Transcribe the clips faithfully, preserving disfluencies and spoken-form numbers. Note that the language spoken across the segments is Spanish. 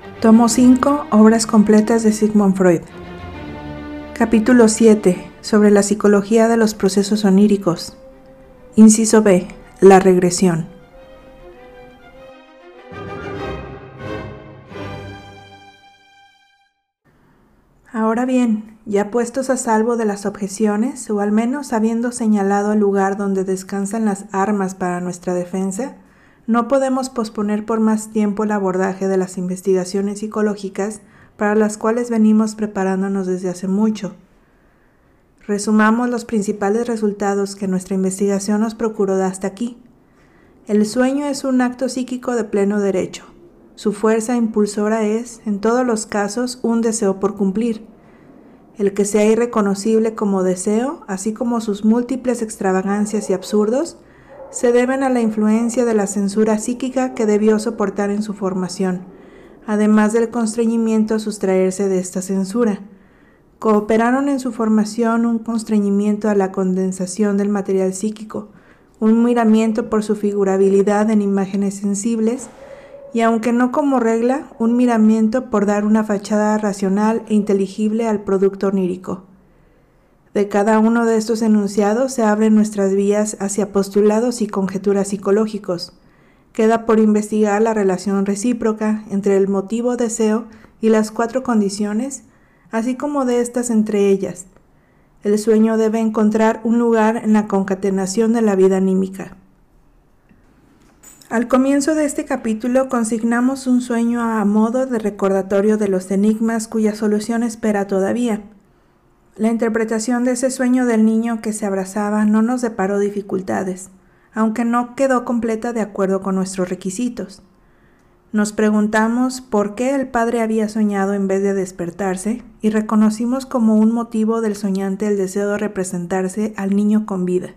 Tomo cinco, Obras completas de Sigmund Freud. Capítulo siete. Sobre la psicología de los procesos oníricos. Inciso B. La regresión. Ahora bien, ya puestos a salvo de las objeciones, o al menos habiendo señalado el lugar donde descansan las armas para nuestra defensa, no podemos posponer por más tiempo el abordaje de las investigaciones psicológicas para las cuales venimos preparándonos desde hace mucho. Resumamos los principales resultados que nuestra investigación nos procuró hasta aquí. El sueño es un acto psíquico de pleno derecho. Su fuerza impulsora es, en todos los casos, un deseo por cumplir. El que sea irreconocible como deseo, así como sus múltiples extravagancias y absurdos, se deben a la influencia de la censura psíquica que debió soportar en su formación, además del constreñimiento a sustraerse de esta censura. Cooperaron en su formación un constreñimiento a la condensación del material psíquico, un miramiento por su figurabilidad en imágenes sensibles, y aunque no como regla, un miramiento por dar una fachada racional e inteligible al producto onírico. De cada uno de estos enunciados se abren nuestras vías hacia postulados y conjeturas psicológicos. Queda por investigar la relación recíproca entre el motivo deseo y las cuatro condiciones, así como de estas entre ellas. El sueño debe encontrar un lugar en la concatenación de la vida anímica. Al comienzo de este capítulo consignamos un sueño a modo de recordatorio de los enigmas cuya solución espera todavía. La interpretación de ese sueño del niño que se abrazaba no nos deparó dificultades, aunque no quedó completa de acuerdo con nuestros requisitos. Nos preguntamos por qué el padre había soñado en vez de despertarse y reconocimos como un motivo del soñante el deseo de representarse al niño con vida.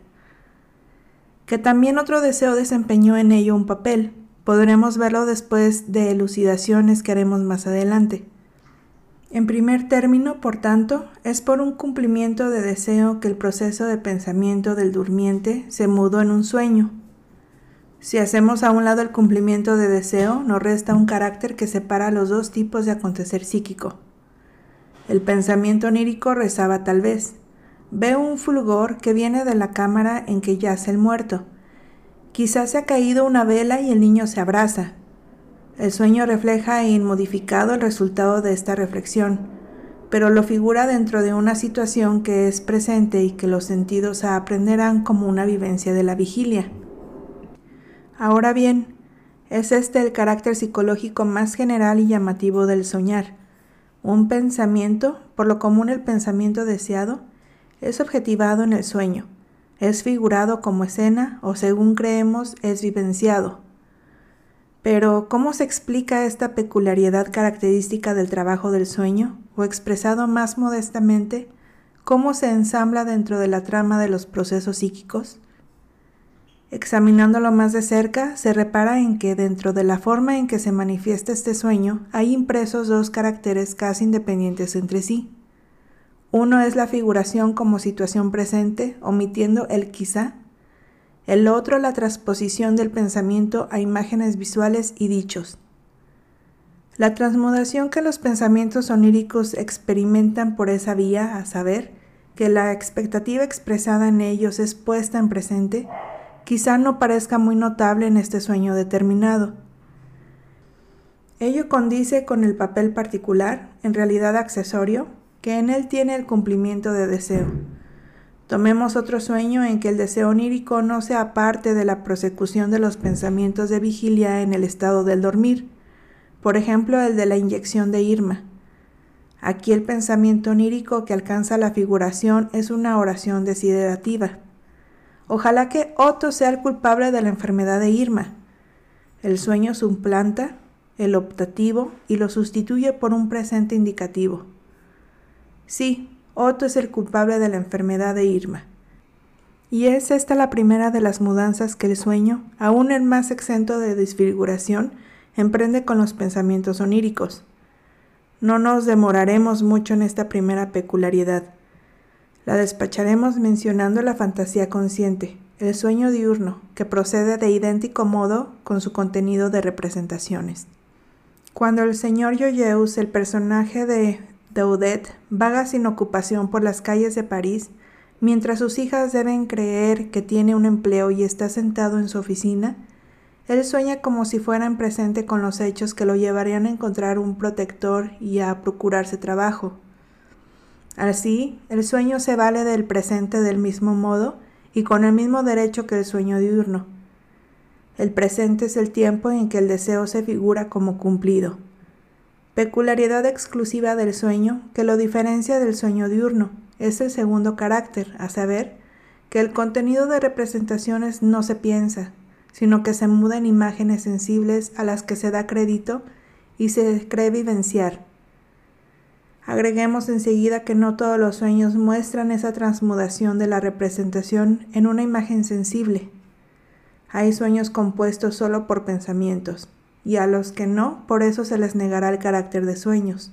Que también otro deseo desempeñó en ello un papel, podremos verlo después de elucidaciones que haremos más adelante. En primer término, por tanto, es por un cumplimiento de deseo que el proceso de pensamiento del durmiente se mudó en un sueño. Si hacemos a un lado el cumplimiento de deseo, nos resta un carácter que separa los dos tipos de acontecer psíquico. El pensamiento onírico rezaba tal vez: veo un fulgor que viene de la cámara en que yace el muerto. Quizás se ha caído una vela y el niño se abraza. El sueño refleja inmodificado el resultado de esta reflexión, pero lo figura dentro de una situación que es presente y que los sentidos aprenderán como una vivencia de la vigilia. Ahora bien, es este el carácter psicológico más general y llamativo del soñar. Un pensamiento, por lo común el pensamiento deseado, es objetivado en el sueño, es figurado como escena o, según creemos, es vivenciado. Pero, ¿cómo se explica esta peculiaridad característica del trabajo del sueño? O expresado más modestamente, ¿cómo se ensambla dentro de la trama de los procesos psíquicos? Examinándolo más de cerca, se repara en que dentro de la forma en que se manifiesta este sueño hay impresos dos caracteres casi independientes entre sí. Uno es la figuración como situación presente, omitiendo el quizá. El otro, la transposición del pensamiento a imágenes visuales y dichos. La transmutación que los pensamientos oníricos experimentan por esa vía, a saber, que la expectativa expresada en ellos es puesta en presente, quizá no parezca muy notable en este sueño determinado. Ello condice con el papel particular, en realidad accesorio, que en él tiene el cumplimiento de deseo. Tomemos otro sueño en que el deseo onírico no sea parte de la prosecución de los pensamientos de vigilia en el estado del dormir, por ejemplo el de la inyección de Irma. Aquí el pensamiento onírico que alcanza la figuración es una oración desiderativa. Ojalá que Otto sea el culpable de la enfermedad de Irma. El sueño suplanta el optativo y lo sustituye por un presente indicativo. Sí, Otto es el culpable de la enfermedad de Irma. Y es esta la primera de las mudanzas que el sueño, aún el más exento de desfiguración, emprende con los pensamientos oníricos. No nos demoraremos mucho en esta primera peculiaridad. La despacharemos mencionando la fantasía consciente, el sueño diurno, que procede de idéntico modo con su contenido de representaciones. Cuando el señor Joyeuse, el personaje de Daudet, vaga sin ocupación por las calles de París, mientras sus hijas deben creer que tiene un empleo y está sentado en su oficina, él sueña como si fuera en presente con los hechos que lo llevarían a encontrar un protector y a procurarse trabajo. Así, el sueño se vale del presente del mismo modo y con el mismo derecho que el sueño diurno. El presente es el tiempo en que el deseo se figura como cumplido. Peculiaridad exclusiva del sueño que lo diferencia del sueño diurno es el segundo carácter, a saber, que el contenido de representaciones no se piensa, sino que se muda en imágenes sensibles a las que se da crédito y se cree vivenciar. Agreguemos enseguida que no todos los sueños muestran esa transmutación de la representación en una imagen sensible. Hay sueños compuestos solo por pensamientos, y a los que no, por eso se les negará el carácter de sueños.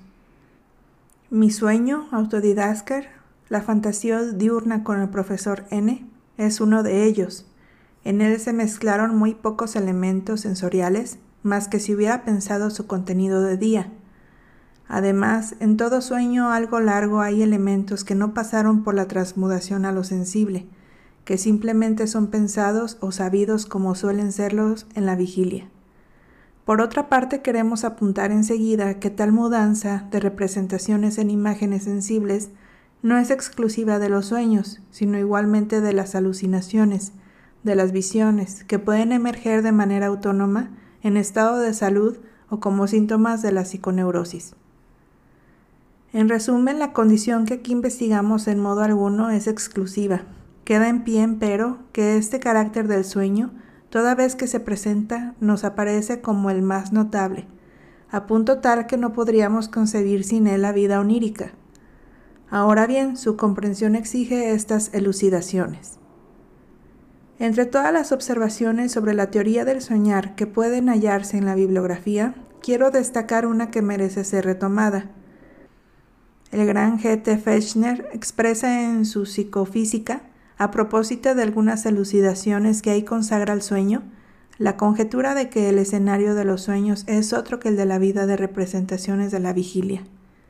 Mi sueño, Autodidacter, la fantasía diurna con el profesor N, es uno de ellos. En él se mezclaron muy pocos elementos sensoriales, más que si hubiera pensado su contenido de día. Además, en todo sueño algo largo hay elementos que no pasaron por la transmutación a lo sensible, que simplemente son pensados o sabidos como suelen serlos en la vigilia. Por otra parte, queremos apuntar enseguida que tal mudanza de representaciones en imágenes sensibles no es exclusiva de los sueños, sino igualmente de las alucinaciones, de las visiones, que pueden emerger de manera autónoma en estado de salud o como síntomas de la psiconeurosis. En resumen, la condición que aquí investigamos en modo alguno es exclusiva. Queda en pie, empero, que este carácter del sueño, toda vez que se presenta, nos aparece como el más notable, a punto tal que no podríamos concebir sin él la vida onírica. Ahora bien, su comprensión exige estas elucidaciones. Entre todas las observaciones sobre la teoría del soñar que pueden hallarse en la bibliografía, quiero destacar una que merece ser retomada. El gran G T Fechner expresa en su Psicofísica, a propósito de algunas elucidaciones que ahí consagra el sueño, la conjetura de que el escenario de los sueños es otro que el de la vida de representaciones de la vigilia.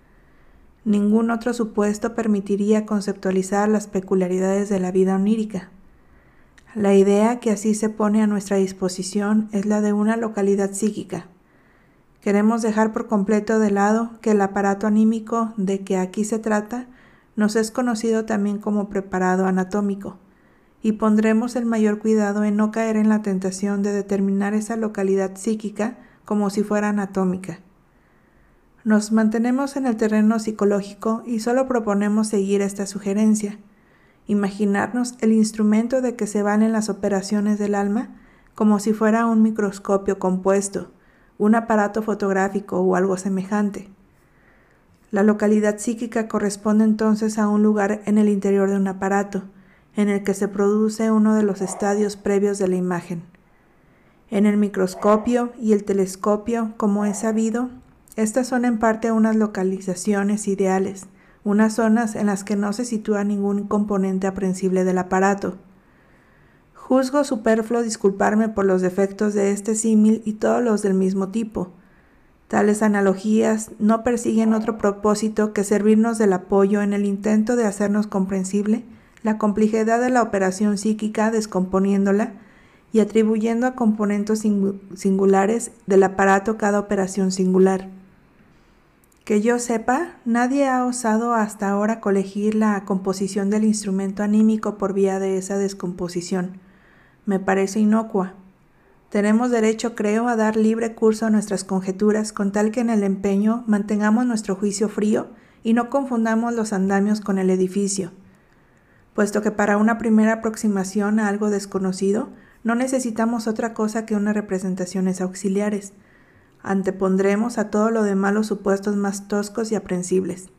Ningún otro supuesto permitiría conceptualizar las peculiaridades de la vida onírica. La idea que así se pone a nuestra disposición es la de una localidad psíquica. Queremos dejar por completo de lado que el aparato anímico de que aquí se trata nos es conocido también como preparado anatómico, y pondremos el mayor cuidado en no caer en la tentación de determinar esa localidad psíquica como si fuera anatómica. Nos mantenemos en el terreno psicológico y solo proponemos seguir esta sugerencia, imaginarnos el instrumento de que se valen las operaciones del alma como si fuera un microscopio compuesto, un aparato fotográfico o algo semejante. La localidad psíquica corresponde entonces a un lugar en el interior de un aparato, en el que se produce uno de los estadios previos de la imagen. En el microscopio y el telescopio, como es sabido, estas son en parte unas localizaciones ideales, unas zonas en las que no se sitúa ningún componente aprensible del aparato. Juzgo superfluo disculparme por los defectos de este símil y todos los del mismo tipo. Tales analogías no persiguen otro propósito que servirnos del apoyo en el intento de hacernos comprensible la complejidad de la operación psíquica descomponiéndola y atribuyendo a componentes singulares del aparato cada operación singular. Que yo sepa, nadie ha osado hasta ahora colegir la composición del instrumento anímico por vía de esa descomposición. Me parece inocua. Tenemos derecho, creo, a dar libre curso a nuestras conjeturas con tal que en el empeño mantengamos nuestro juicio frío y no confundamos los andamios con el edificio, puesto que para una primera aproximación a algo desconocido no necesitamos otra cosa que unas representaciones auxiliares. Antepondremos a todo lo demás los supuestos más toscos y aprensibles.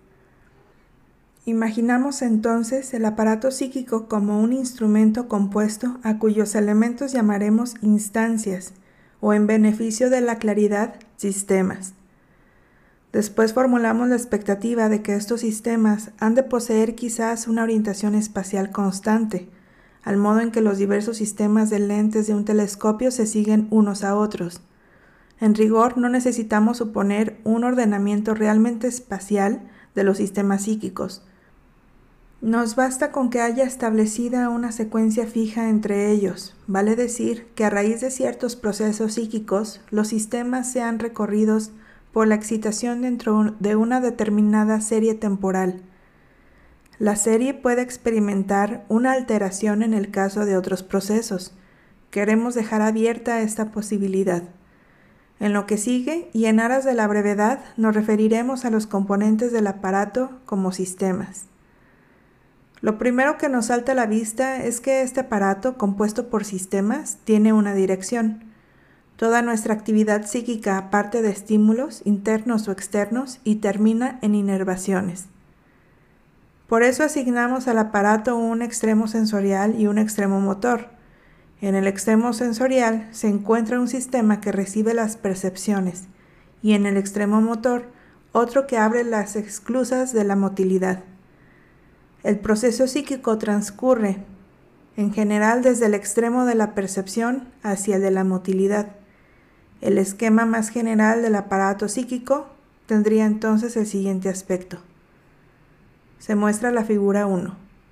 Imaginamos entonces el aparato psíquico como un instrumento compuesto a cuyos elementos llamaremos instancias, o en beneficio de la claridad, sistemas. Después formulamos la expectativa de que estos sistemas han de poseer quizás una orientación espacial constante, al modo en que los diversos sistemas de lentes de un telescopio se siguen unos a otros. En rigor, no necesitamos suponer un ordenamiento realmente espacial de los sistemas psíquicos. Nos basta con que haya establecida una secuencia fija entre ellos, vale decir que a raíz de ciertos procesos psíquicos, los sistemas sean recorridos por la excitación dentro de una determinada serie temporal. La serie puede experimentar una alteración en el caso de otros procesos. Queremos dejar abierta esta posibilidad. En lo que sigue, y en aras de la brevedad, nos referiremos a los componentes del aparato como sistemas. Lo primero que nos salta a la vista es que este aparato, compuesto por sistemas, tiene una dirección. Toda nuestra actividad psíquica parte de estímulos internos o externos y termina en inervaciones. Por eso asignamos al aparato un extremo sensorial y un extremo motor. En el extremo sensorial se encuentra un sistema que recibe las percepciones y en el extremo motor otro que abre las esclusas de la motilidad. El proceso psíquico transcurre, en general, desde el extremo de la percepción hacia el de la motilidad. El esquema más general del aparato psíquico tendría entonces el siguiente aspecto. Se muestra la figura uno.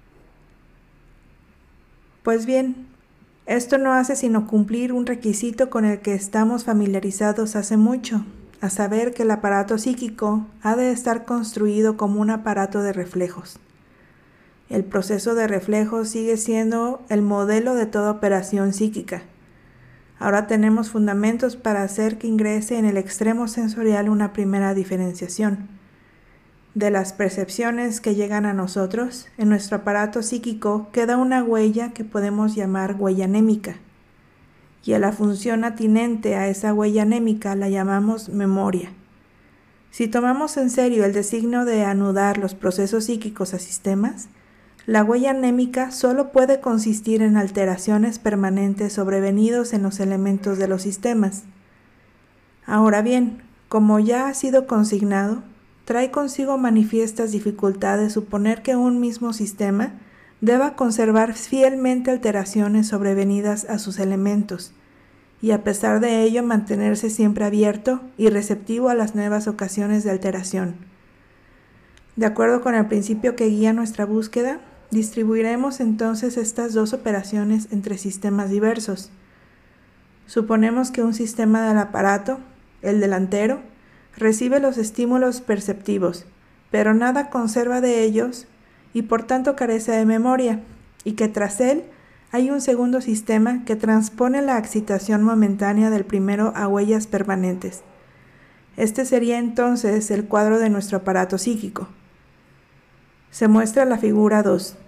Pues bien, esto no hace sino cumplir un requisito con el que estamos familiarizados hace mucho, a saber que el aparato psíquico ha de estar construido como un aparato de reflejos. El proceso de reflejos sigue siendo el modelo de toda operación psíquica. Ahora tenemos fundamentos para hacer que ingrese en el extremo sensorial una primera diferenciación. De las percepciones que llegan a nosotros, en nuestro aparato psíquico queda una huella que podemos llamar huella anémica, y a la función atinente a esa huella anémica la llamamos memoria. Si tomamos en serio el designio de anudar los procesos psíquicos a sistemas, la huella anémica solo puede consistir en alteraciones permanentes sobrevenidos en los elementos de los sistemas. Ahora bien, como ya ha sido consignado, trae consigo manifiestas dificultades suponer que un mismo sistema deba conservar fielmente alteraciones sobrevenidas a sus elementos, y a pesar de ello mantenerse siempre abierto y receptivo a las nuevas ocasiones de alteración. De acuerdo con el principio que guía nuestra búsqueda, distribuiremos entonces estas dos operaciones entre sistemas diversos. Suponemos que un sistema del aparato, el delantero, recibe los estímulos perceptivos, pero nada conserva de ellos y por tanto carece de memoria, y que tras él hay un segundo sistema que transpone la excitación momentánea del primero a huellas permanentes. Este sería entonces el cuadro de nuestro aparato psíquico. Se muestra la figura dos.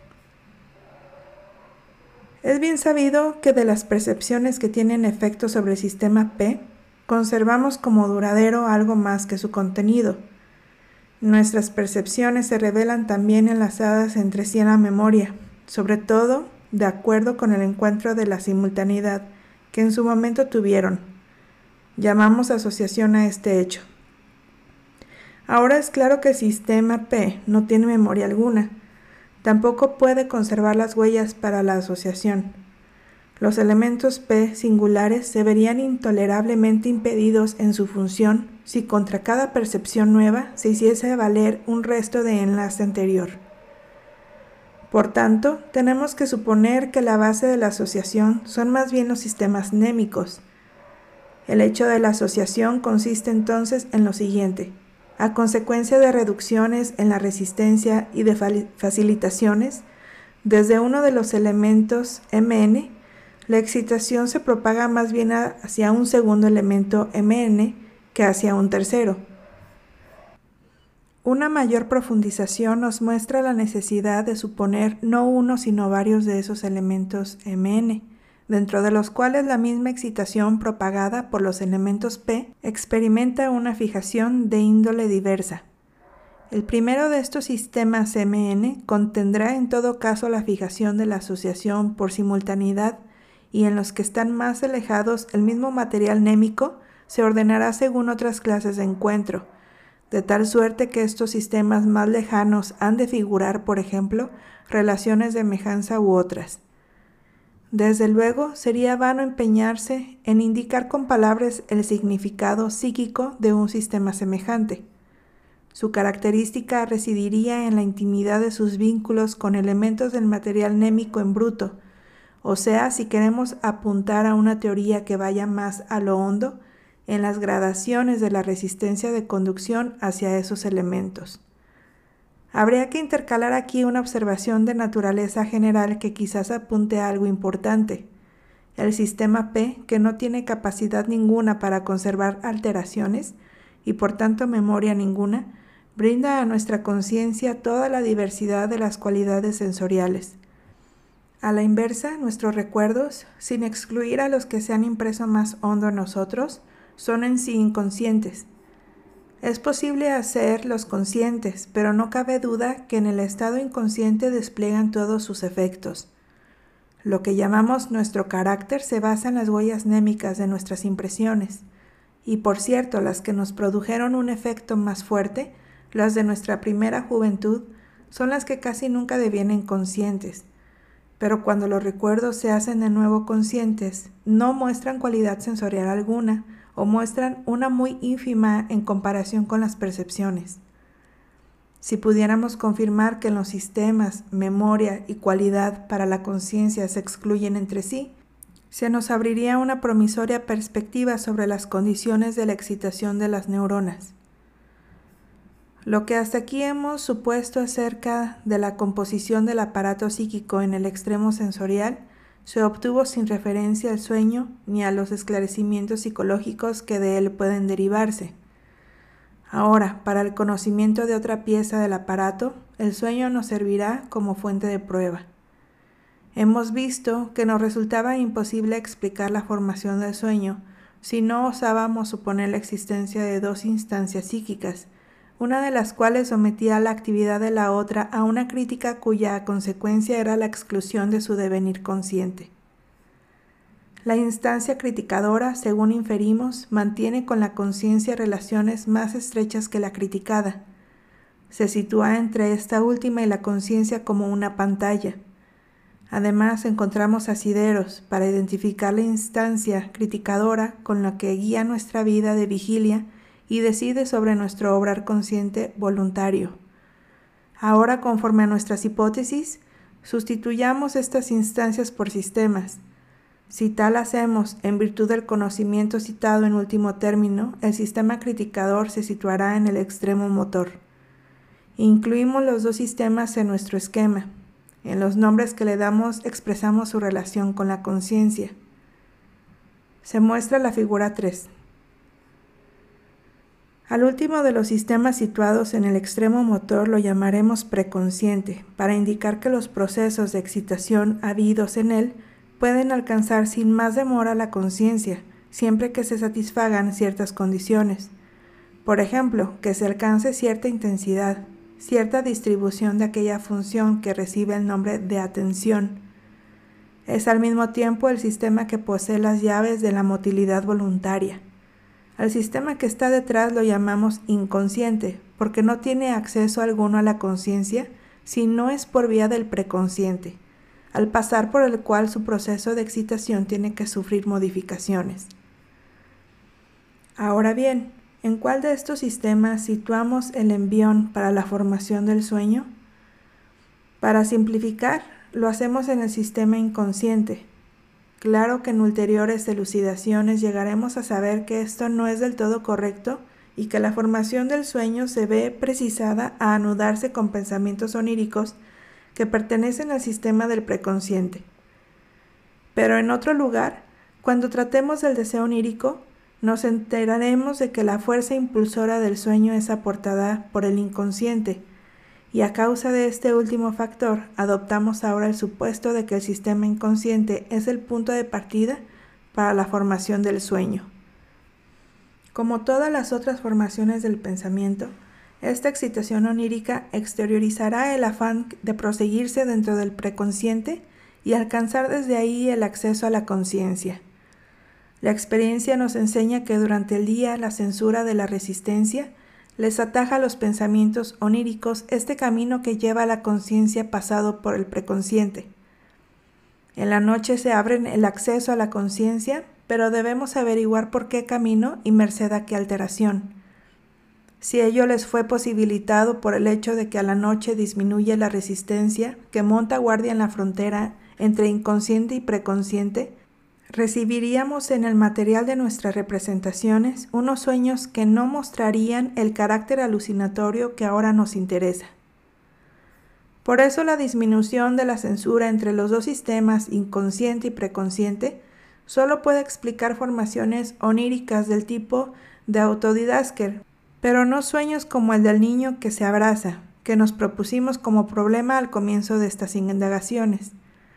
Es bien sabido que de las percepciones que tienen efecto sobre el sistema P, conservamos como duradero algo más que su contenido. Nuestras percepciones se revelan también enlazadas entre sí en la memoria, sobre todo de acuerdo con el encuentro de la simultaneidad que en su momento tuvieron. Llamamos asociación a este hecho. Ahora es claro que el sistema P no tiene memoria alguna, tampoco puede conservar las huellas para la asociación. Los elementos P singulares se verían intolerablemente impedidos en su función si contra cada percepción nueva se hiciese valer un resto de enlace anterior. Por tanto, tenemos que suponer que la base de la asociación son más bien los sistemas némicos. El hecho de la asociación consiste entonces en lo siguiente. A consecuencia de reducciones en la resistencia y de facilitaciones, desde uno de los elementos M N, la excitación se propaga más bien hacia un segundo elemento M N que hacia un tercero. Una mayor profundización nos muestra la necesidad de suponer no uno sino varios de esos elementos M N, dentro de los cuales la misma excitación propagada por los elementos P experimenta una fijación de índole diversa. El primero de estos sistemas M N contendrá en todo caso la fijación de la asociación por simultaneidad, y en los que están más alejados el mismo material némico se ordenará según otras clases de encuentro, de tal suerte que estos sistemas más lejanos han de figurar, por ejemplo, relaciones de semejanza u otras. Desde luego, sería vano empeñarse en indicar con palabras el significado psíquico de un sistema semejante. Su característica residiría en la intimidad de sus vínculos con elementos del material némico en bruto, o sea, si queremos apuntar a una teoría que vaya más a lo hondo, en las gradaciones de la resistencia de conducción hacia esos elementos. Habría que intercalar aquí una observación de naturaleza general que quizás apunte a algo importante. El sistema P, que no tiene capacidad ninguna para conservar alteraciones y por tanto memoria ninguna, brinda a nuestra conciencia toda la diversidad de las cualidades sensoriales. A la inversa, nuestros recuerdos, sin excluir a los que se han impreso más hondo en nosotros, son en sí inconscientes. Es posible hacerlos conscientes, pero no cabe duda que en el estado inconsciente despliegan todos sus efectos. Lo que llamamos nuestro carácter se basa en las huellas némicas de nuestras impresiones, y por cierto, las que nos produjeron un efecto más fuerte, las de nuestra primera juventud, son las que casi nunca devienen conscientes. Pero cuando los recuerdos se hacen de nuevo conscientes, no muestran cualidad sensorial alguna, o muestran una muy ínfima en comparación con las percepciones. Si pudiéramos confirmar que en los sistemas, memoria y cualidad para la conciencia se excluyen entre sí, se nos abriría una promisoria perspectiva sobre las condiciones de la excitación de las neuronas. Lo que hasta aquí hemos supuesto acerca de la composición del aparato psíquico en el extremo sensorial se obtuvo sin referencia al sueño ni a los esclarecimientos psicológicos que de él pueden derivarse. Ahora, para el conocimiento de otra pieza del aparato, el sueño nos servirá como fuente de prueba. Hemos visto que nos resultaba imposible explicar la formación del sueño si no osábamos suponer la existencia de dos instancias psíquicas, una de las cuales sometía la actividad de la otra a una crítica cuya consecuencia era la exclusión de su devenir consciente. La instancia criticadora, según inferimos, mantiene con la conciencia relaciones más estrechas que la criticada. Se sitúa entre esta última y la conciencia como una pantalla. Además, encontramos asideros para identificar la instancia criticadora con la que guía nuestra vida de vigilia y decide sobre nuestro obrar consciente voluntario. Ahora, conforme a nuestras hipótesis, sustituyamos estas instancias por sistemas. Si tal hacemos, en virtud del conocimiento citado en último término, el sistema criticador se situará en el extremo motor. Incluimos los dos sistemas en nuestro esquema. En los nombres que le damos expresamos su relación con la conciencia. Se muestra la figura tres. Al último de los sistemas situados en el extremo motor lo llamaremos preconsciente, para indicar que los procesos de excitación habidos en él pueden alcanzar sin más demora la conciencia, siempre que se satisfagan ciertas condiciones. Por ejemplo, que se alcance cierta intensidad, cierta distribución de aquella función que recibe el nombre de atención. Es al mismo tiempo el sistema que posee las llaves de la motilidad voluntaria. Al sistema que está detrás lo llamamos inconsciente, porque no tiene acceso alguno a la conciencia si no es por vía del preconsciente, al pasar por el cual su proceso de excitación tiene que sufrir modificaciones. Ahora bien, ¿en cuál de estos sistemas situamos el envión para la formación del sueño? Para simplificar, lo hacemos en el sistema inconsciente. Claro que en ulteriores elucidaciones llegaremos a saber que esto no es del todo correcto y que la formación del sueño se ve precisada a anudarse con pensamientos oníricos que pertenecen al sistema del preconsciente. Pero en otro lugar, cuando tratemos del deseo onírico, nos enteraremos de que la fuerza impulsora del sueño es aportada por el inconsciente, y a causa de este último factor, adoptamos ahora el supuesto de que el sistema inconsciente es el punto de partida para la formación del sueño. Como todas las otras formaciones del pensamiento, esta excitación onírica exteriorizará el afán de proseguirse dentro del preconsciente y alcanzar desde ahí el acceso a la conciencia. La experiencia nos enseña que durante el día la censura de la resistencia les ataja a los pensamientos oníricos este camino que lleva a la conciencia pasado por el preconsciente. En la noche se abre el acceso a la conciencia, pero debemos averiguar por qué camino y merced a qué alteración. Si ello les fue posibilitado por el hecho de que a la noche disminuye la resistencia que monta guardia en la frontera entre inconsciente y preconsciente, recibiríamos en el material de nuestras representaciones unos sueños que no mostrarían el carácter alucinatorio que ahora nos interesa. Por eso la disminución de la censura entre los dos sistemas, inconsciente y preconsciente, solo puede explicar formaciones oníricas del tipo de autodidasker, pero no sueños como el del niño que se abraza, que nos propusimos como problema al comienzo de estas indagaciones.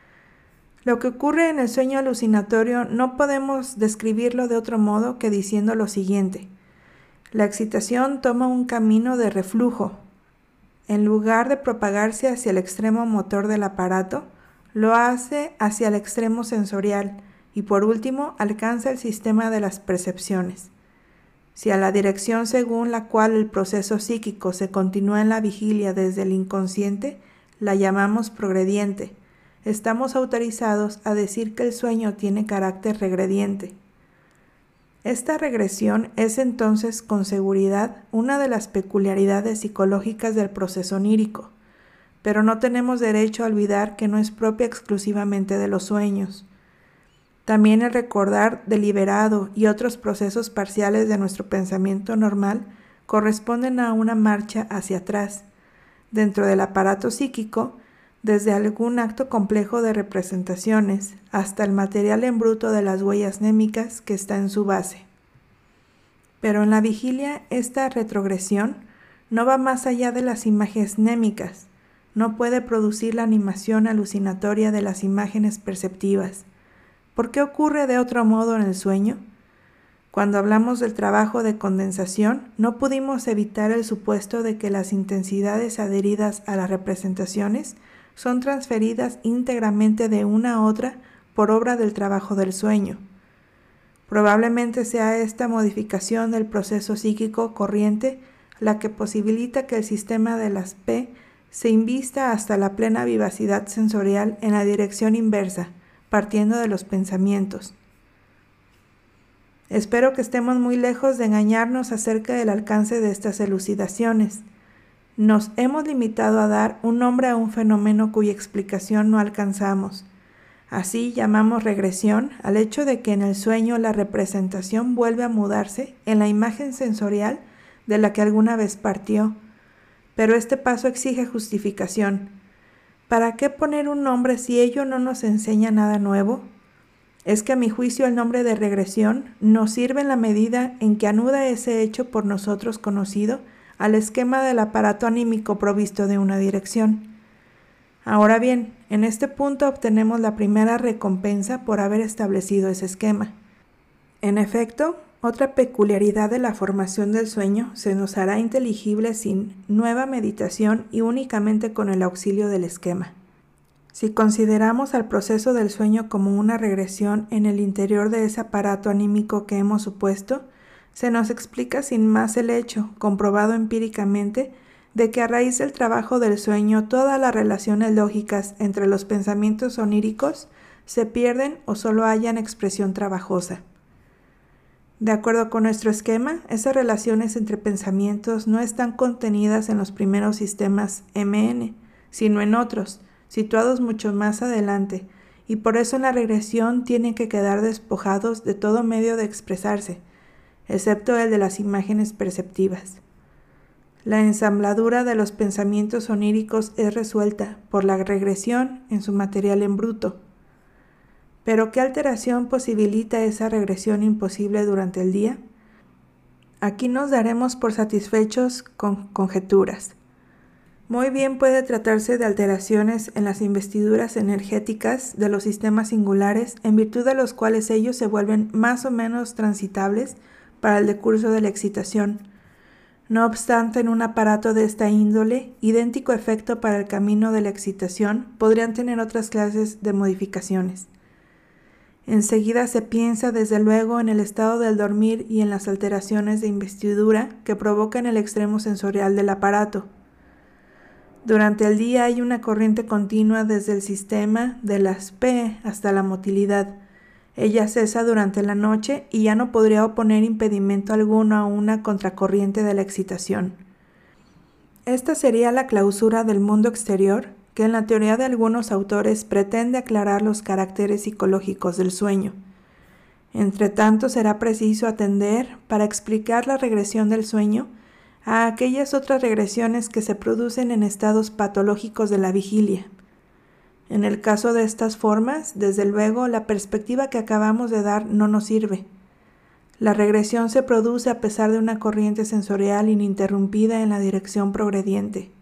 Lo que ocurre en el sueño alucinatorio no podemos describirlo de otro modo que diciendo lo siguiente. La excitación toma un camino de reflujo. En lugar de propagarse hacia el extremo motor del aparato, lo hace hacia el extremo sensorial y por último alcanza el sistema de las percepciones. Si a la dirección según la cual el proceso psíquico se continúa en la vigilia desde el inconsciente, la llamamos progrediente. Estamos autorizados a decir que el sueño tiene carácter regrediente. Esta regresión es entonces con seguridad una de las peculiaridades psicológicas del proceso onírico, pero no tenemos derecho a olvidar que no es propia exclusivamente de los sueños. También el recordar deliberado y otros procesos parciales de nuestro pensamiento normal corresponden a una marcha hacia atrás, dentro del aparato psíquico, desde algún acto complejo de representaciones hasta el material en bruto de las huellas némicas que está en su base. Pero en la vigilia esta retrogresión no va más allá de las imágenes némicas, no puede producir la animación alucinatoria de las imágenes perceptivas. ¿Por qué ocurre de otro modo en el sueño? Cuando hablamos del trabajo de condensación, no pudimos evitar el supuesto de que las intensidades adheridas a las representaciones son transferidas íntegramente de una a otra por obra del trabajo del sueño. Probablemente sea esta modificación del proceso psíquico corriente la que posibilita que el sistema de las P se invista hasta la plena vivacidad sensorial en la dirección inversa, partiendo de los pensamientos. Espero que estemos muy lejos de engañarnos acerca del alcance de estas elucidaciones. Nos hemos limitado a dar un nombre a un fenómeno cuya explicación no alcanzamos. Así llamamos regresión al hecho de que en el sueño la representación vuelve a mudarse en la imagen sensorial de la que alguna vez partió. Pero este paso exige justificación. ¿Para qué poner un nombre si ello no nos enseña nada nuevo? Es que a mi juicio el nombre de regresión nos sirve en la medida en que anuda ese hecho por nosotros conocido al esquema del aparato anímico provisto de una dirección. Ahora bien, en este punto obtenemos la primera recompensa por haber establecido ese esquema. En efecto, otra peculiaridad de la formación del sueño se nos hará inteligible sin nueva meditación y únicamente con el auxilio del esquema. Si consideramos al proceso del sueño como una regresión en el interior de ese aparato anímico que hemos supuesto, se nos explica sin más el hecho, comprobado empíricamente, de que a raíz del trabajo del sueño todas las relaciones lógicas entre los pensamientos oníricos se pierden o solo hallan expresión trabajosa. De acuerdo con nuestro esquema, esas relaciones entre pensamientos no están contenidas en los primeros sistemas M N, sino en otros, situados mucho más adelante, y por eso en la regresión tienen que quedar despojados de todo medio de expresarse, excepto el de las imágenes perceptivas. La ensambladura de los pensamientos oníricos es resuelta por la regresión en su material en bruto. ¿Pero qué alteración posibilita esa regresión imposible durante el día? Aquí nos daremos por satisfechos con conjeturas. Muy bien puede tratarse de alteraciones en las investiduras energéticas de los sistemas singulares, en virtud de los cuales ellos se vuelven más o menos transitables para el decurso de la excitación. No obstante, en un aparato de esta índole, idéntico efecto para el camino de la excitación podrían tener otras clases de modificaciones. Enseguida se piensa desde luego en el estado del dormir y en las alteraciones de investidura que provocan el extremo sensorial del aparato. Durante el día hay una corriente continua desde el sistema de las P hasta la motilidad. Ella cesa durante la noche y ya no podría oponer impedimento alguno a una contracorriente de la excitación. Esta sería la clausura del mundo exterior, que en la teoría de algunos autores pretende aclarar los caracteres psicológicos del sueño. Entre tanto, será preciso atender, para explicar la regresión del sueño, a aquellas otras regresiones que se producen en estados patológicos de la vigilia. En el caso de estas formas, desde luego, la perspectiva que acabamos de dar no nos sirve. La regresión se produce a pesar de una corriente sensorial ininterrumpida en la dirección progrediente.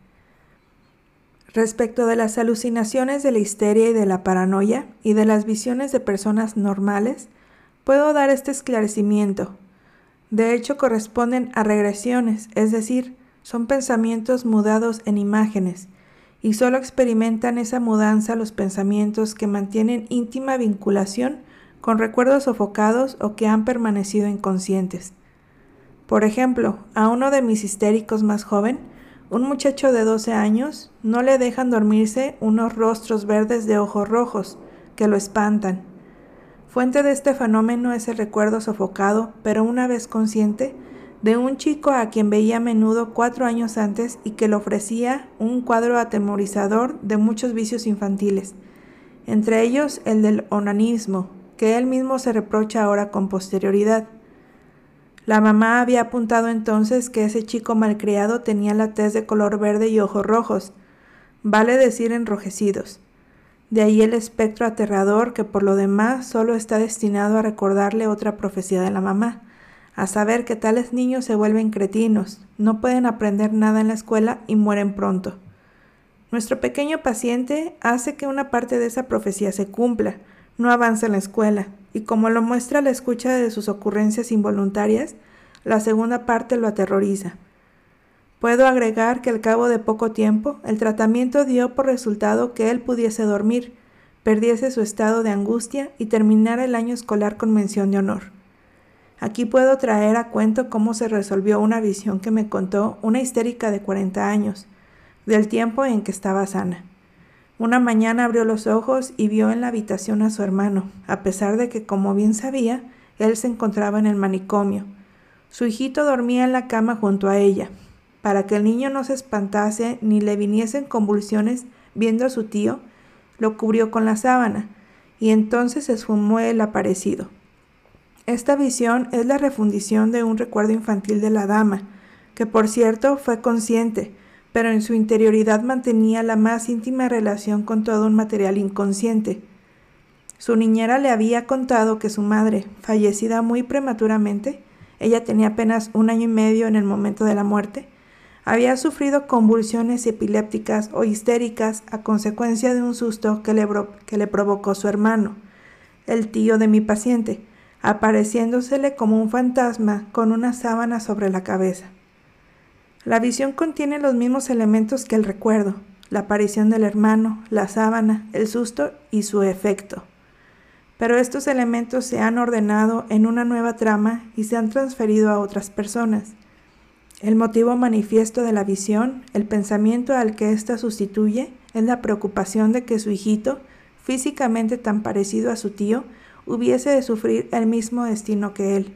Respecto de las alucinaciones de la histeria y de la paranoia y de las visiones de personas normales, puedo dar este esclarecimiento. De hecho, corresponden a regresiones, es decir, son pensamientos mudados en imágenes, y solo experimentan esa mudanza los pensamientos que mantienen íntima vinculación con recuerdos sofocados o que han permanecido inconscientes. Por ejemplo, a uno de mis histéricos más joven, un muchacho de doce años, no le dejan dormirse unos rostros verdes de ojos rojos, que lo espantan. Fuente de este fenómeno es el recuerdo sofocado, pero una vez consciente, de un chico a quien veía a menudo cuatro años antes y que le ofrecía un cuadro atemorizador de muchos vicios infantiles, entre ellos el del onanismo, que él mismo se reprocha ahora con posterioridad. La mamá había apuntado entonces que ese chico malcriado tenía la tez de color verde y ojos rojos, vale decir enrojecidos. De ahí el espectro aterrador que por lo demás solo está destinado a recordarle otra profecía de la mamá, a saber que tales niños se vuelven cretinos, no pueden aprender nada en la escuela y mueren pronto. Nuestro pequeño paciente hace que una parte de esa profecía se cumpla, no avanza en la escuela, y como lo muestra la escucha de sus ocurrencias involuntarias, la segunda parte lo aterroriza. Puedo agregar que al cabo de poco tiempo, el tratamiento dio por resultado que él pudiese dormir, perdiese su estado de angustia y terminara el año escolar con mención de honor. Aquí puedo traer a cuento cómo se resolvió una visión que me contó una histérica de cuarenta años, del tiempo en que estaba sana. Una mañana abrió los ojos y vio en la habitación a su hermano, a pesar de que, como bien sabía, él se encontraba en el manicomio. Su hijito dormía en la cama junto a ella. Para que el niño no se espantase ni le viniesen convulsiones viendo a su tío, lo cubrió con la sábana, y entonces esfumó el aparecido. Esta visión es la refundición de un recuerdo infantil de la dama, que por cierto fue consciente, pero en su interioridad mantenía la más íntima relación con todo un material inconsciente. Su niñera le había contado que su madre, fallecida muy prematuramente, ella tenía apenas un año y medio en el momento de la muerte, había sufrido convulsiones epilépticas o histéricas a consecuencia de un susto que le, que le provocó su hermano, el tío de mi paciente, apareciéndosele como un fantasma con una sábana sobre la cabeza. La visión contiene los mismos elementos que el recuerdo, la aparición del hermano, la sábana, el susto y su efecto. Pero estos elementos se han ordenado en una nueva trama y se han transferido a otras personas. El motivo manifiesto de la visión, el pensamiento al que ésta sustituye, es la preocupación de que su hijito, físicamente tan parecido a su tío, hubiese de sufrir el mismo destino que él.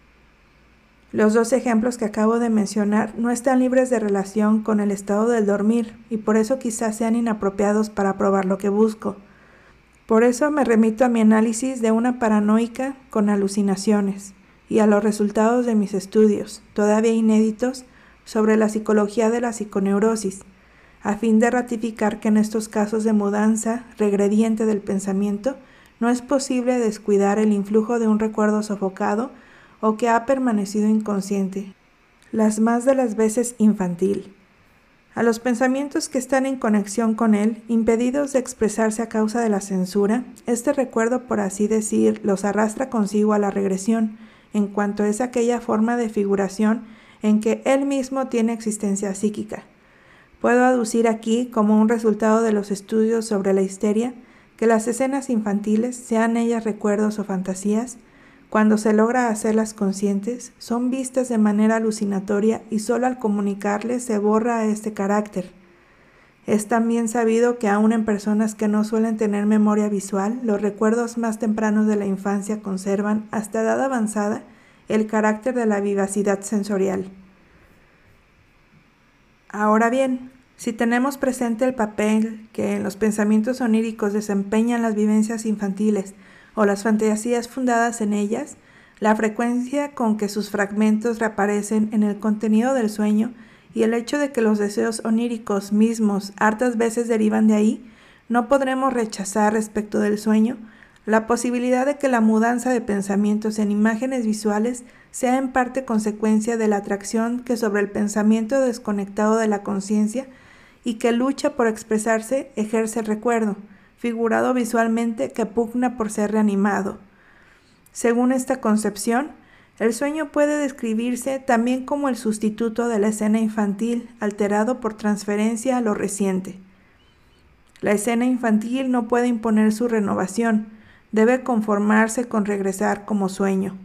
Los dos ejemplos que acabo de mencionar no están libres de relación con el estado del dormir y por eso quizás sean inapropiados para probar lo que busco. Por eso me remito a mi análisis de una paranoica con alucinaciones y a los resultados de mis estudios, todavía inéditos, sobre la psicología de la psiconeurosis, a fin de ratificar que en estos casos de mudanza regrediente del pensamiento no es posible descuidar el influjo de un recuerdo sofocado o que ha permanecido inconsciente, las más de las veces infantil. A los pensamientos que están en conexión con él, impedidos de expresarse a causa de la censura, este recuerdo, por así decir, los arrastra consigo a la regresión, en cuanto es aquella forma de figuración en que él mismo tiene existencia psíquica. Puedo aducir aquí, como un resultado de los estudios sobre la histeria, que las escenas infantiles, sean ellas recuerdos o fantasías, cuando se logra hacerlas conscientes, son vistas de manera alucinatoria y solo al comunicarles se borra este carácter. Es también sabido que aun en personas que no suelen tener memoria visual, los recuerdos más tempranos de la infancia conservan, hasta edad avanzada, el carácter de la vivacidad sensorial. Ahora bien, si tenemos presente el papel que en los pensamientos oníricos desempeñan las vivencias infantiles o las fantasías fundadas en ellas, la frecuencia con que sus fragmentos reaparecen en el contenido del sueño y el hecho de que los deseos oníricos mismos hartas veces derivan de ahí, no podremos rechazar respecto del sueño la posibilidad de que la mudanza de pensamientos en imágenes visuales sea en parte consecuencia de la atracción que sobre el pensamiento desconectado de la conciencia y que lucha por expresarse ejerce el recuerdo, figurado visualmente que pugna por ser reanimado. Según esta concepción, el sueño puede describirse también como el sustituto de la escena infantil, alterado por transferencia a lo reciente. La escena infantil no puede imponer su renovación, debe conformarse con regresar como sueño.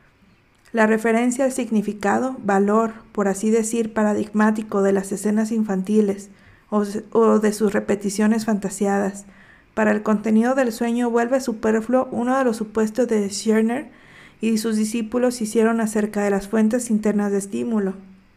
La referencia al significado, valor, por así decir, paradigmático de las escenas infantiles o, o de sus repeticiones fantaseadas, para el contenido del sueño vuelve superfluo uno de los supuestos de Schirner y sus discípulos hicieron acerca de las fuentes internas de estímulo.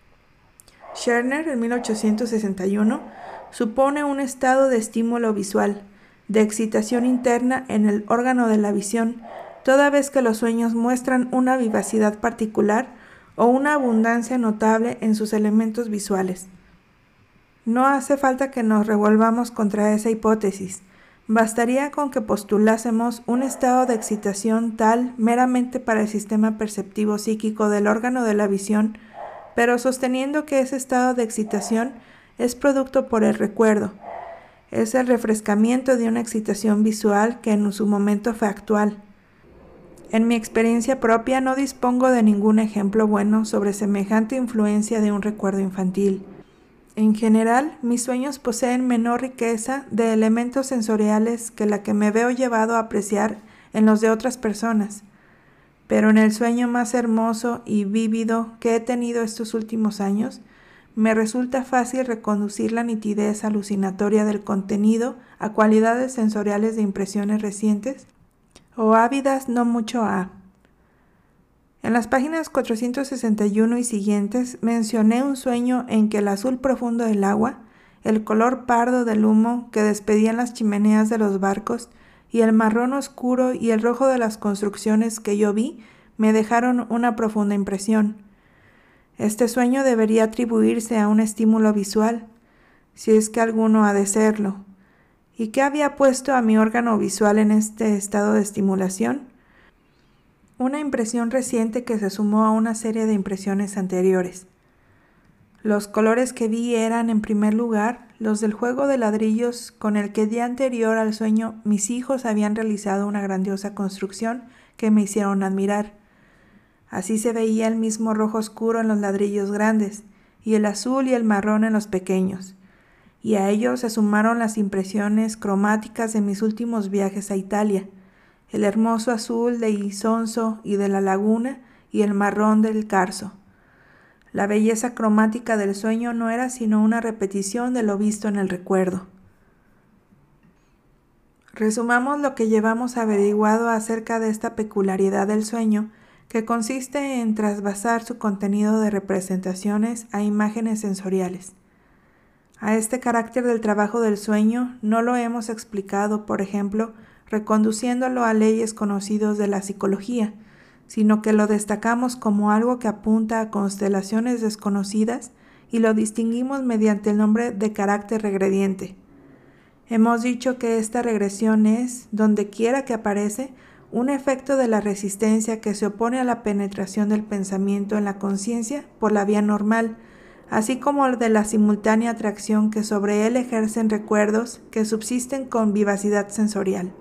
Schirner, en mil ochocientos sesenta y uno, supone un estado de estímulo visual, de excitación interna en el órgano de la visión, toda vez que los sueños muestran una vivacidad particular o una abundancia notable en sus elementos visuales. No hace falta que nos revolvamos contra esa hipótesis. Bastaría con que postulásemos un estado de excitación tal meramente para el sistema perceptivo psíquico del órgano de la visión, pero sosteniendo que ese estado de excitación es producto por el recuerdo. Es el refrescamiento de una excitación visual que en su momento fue actual. En mi experiencia propia no dispongo de ningún ejemplo bueno sobre semejante influencia de un recuerdo infantil. En general, mis sueños poseen menor riqueza de elementos sensoriales que la que me veo llevado a apreciar en los de otras personas, pero en el sueño más hermoso y vívido que he tenido estos últimos años, me resulta fácil reconducir la nitidez alucinatoria del contenido a cualidades sensoriales de impresiones recientes o ávidas no mucho a. En las páginas cuatrocientos sesenta y uno y siguientes mencioné un sueño en que el azul profundo del agua, el color pardo del humo que despedían las chimeneas de los barcos y el marrón oscuro y el rojo de las construcciones que yo vi me dejaron una profunda impresión. Este sueño debería atribuirse a un estímulo visual, si es que alguno ha de serlo. ¿Y qué había puesto a mi órgano visual en este estado de estimulación? Una impresión reciente que se sumó a una serie de impresiones anteriores. Los colores que vi eran, en primer lugar, los del juego de ladrillos con el que día anterior al sueño mis hijos habían realizado una grandiosa construcción que me hicieron admirar. Así se veía el mismo rojo oscuro en los ladrillos grandes, y el azul y el marrón en los pequeños, y a ellos se sumaron las impresiones cromáticas de mis últimos viajes a Italia, el hermoso azul de Isonzo y de la laguna y el marrón del Carso. La belleza cromática del sueño no era sino una repetición de lo visto en el recuerdo. Resumamos lo que llevamos averiguado acerca de esta peculiaridad del sueño, que consiste en trasvasar su contenido de representaciones a imágenes sensoriales. A este carácter del trabajo del sueño no lo hemos explicado, por ejemplo, reconduciéndolo a leyes conocidos de la psicología, sino que lo destacamos como algo que apunta a constelaciones desconocidas y lo distinguimos mediante el nombre de carácter regrediente. Hemos dicho que esta regresión es, donde quiera que aparece, un efecto de la resistencia que se opone a la penetración del pensamiento en la conciencia por la vía normal, así como de la simultánea atracción que sobre él ejercen recuerdos que subsisten con vivacidad sensorial.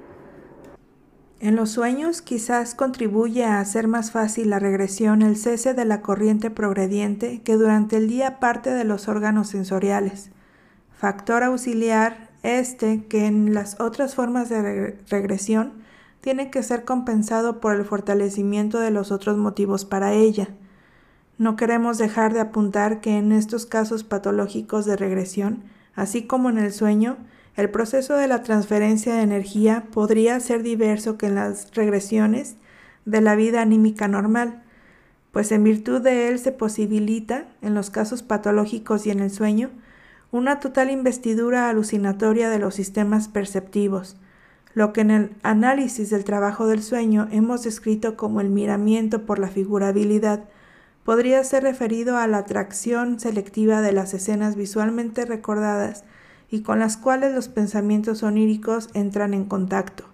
En los sueños quizás contribuye a hacer más fácil la regresión el cese de la corriente progrediente que durante el día parte de los órganos sensoriales, factor auxiliar este que en las otras formas de re- regresión tiene que ser compensado por el fortalecimiento de los otros motivos para ella. No queremos dejar de apuntar que en estos casos patológicos de regresión Así como en el sueño, el proceso de la transferencia de energía podría ser diverso que en las regresiones de la vida anímica normal, pues en virtud de él se posibilita, en los casos patológicos y en el sueño, una total investidura alucinatoria de los sistemas perceptivos, lo que en el análisis del trabajo del sueño hemos descrito como el miramiento por la figurabilidad, podría ser referido a la atracción selectiva de las escenas visualmente recordadas y con las cuales los pensamientos oníricos entran en contacto.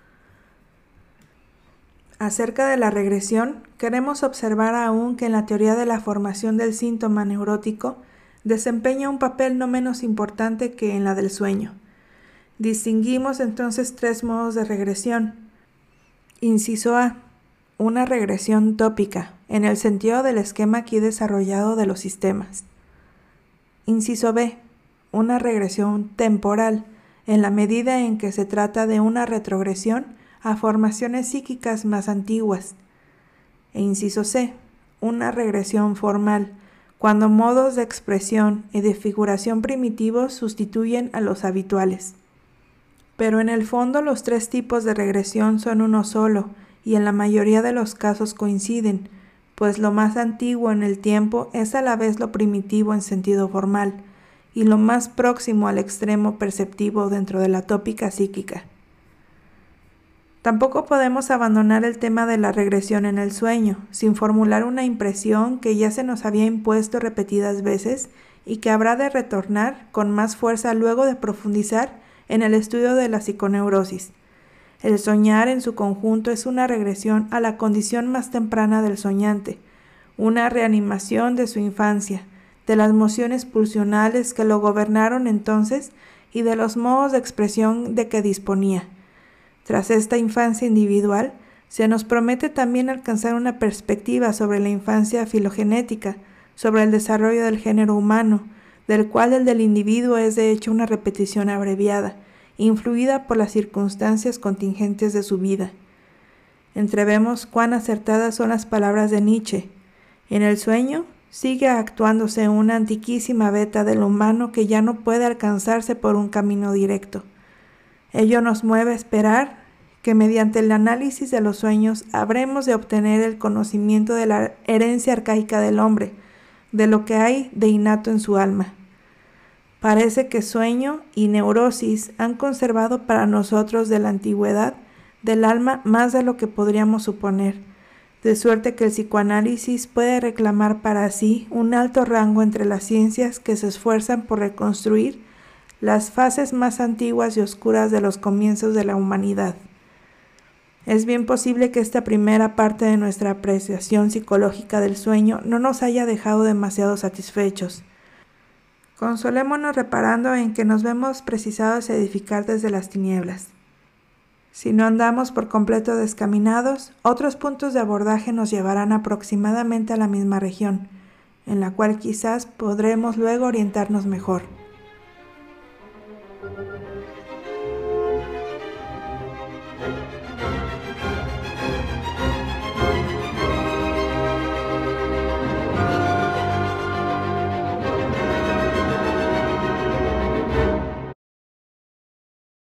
Acerca de la regresión, queremos observar aún que en la teoría de la formación del síntoma neurótico desempeña un papel no menos importante que en la del sueño. Distinguimos entonces tres modos de regresión. Inciso A. Una regresión tópica, en el sentido del esquema aquí desarrollado de los sistemas. Inciso B. Una regresión temporal, en la medida en que se trata de una retrogresión a formaciones psíquicas más antiguas. E inciso C. Una regresión formal, cuando modos de expresión y de figuración primitivos sustituyen a los habituales. Pero en el fondo los tres tipos de regresión son uno solo, y en la mayoría de los casos coinciden, pues lo más antiguo en el tiempo es a la vez lo primitivo en sentido formal, y lo más próximo al extremo perceptivo dentro de la tópica psíquica. Tampoco podemos abandonar el tema de la regresión en el sueño, sin formular una impresión que ya se nos había impuesto repetidas veces y que habrá de retornar con más fuerza luego de profundizar en el estudio de la psiconeurosis. El soñar en su conjunto es una regresión a la condición más temprana del soñante, una reanimación de su infancia, de las mociones pulsionales que lo gobernaron entonces y de los modos de expresión de que disponía. Tras esta infancia individual, se nos promete también alcanzar una perspectiva sobre la infancia filogenética, sobre el desarrollo del género humano, del cual el del individuo es de hecho una repetición abreviada, influida por las circunstancias contingentes de su vida. Entrevemos cuán acertadas son las palabras de Nietzsche. En el sueño sigue actuándose una antiquísima beta del humano que ya no puede alcanzarse por un camino directo. Ello nos mueve a esperar que mediante el análisis de los sueños habremos de obtener el conocimiento de la herencia arcaica del hombre, de lo que hay de innato en su alma. Parece que sueño y neurosis han conservado para nosotros de la antigüedad del alma más de lo que podríamos suponer, de suerte que el psicoanálisis puede reclamar para sí un alto rango entre las ciencias que se esfuerzan por reconstruir las fases más antiguas y oscuras de los comienzos de la humanidad. Es bien posible que esta primera parte de nuestra apreciación psicológica del sueño no nos haya dejado demasiado satisfechos. Consolémonos reparando en que nos vemos precisados a edificar desde las tinieblas. Si no andamos por completo descaminados, otros puntos de abordaje nos llevarán aproximadamente a la misma región, en la cual quizás podremos luego orientarnos mejor.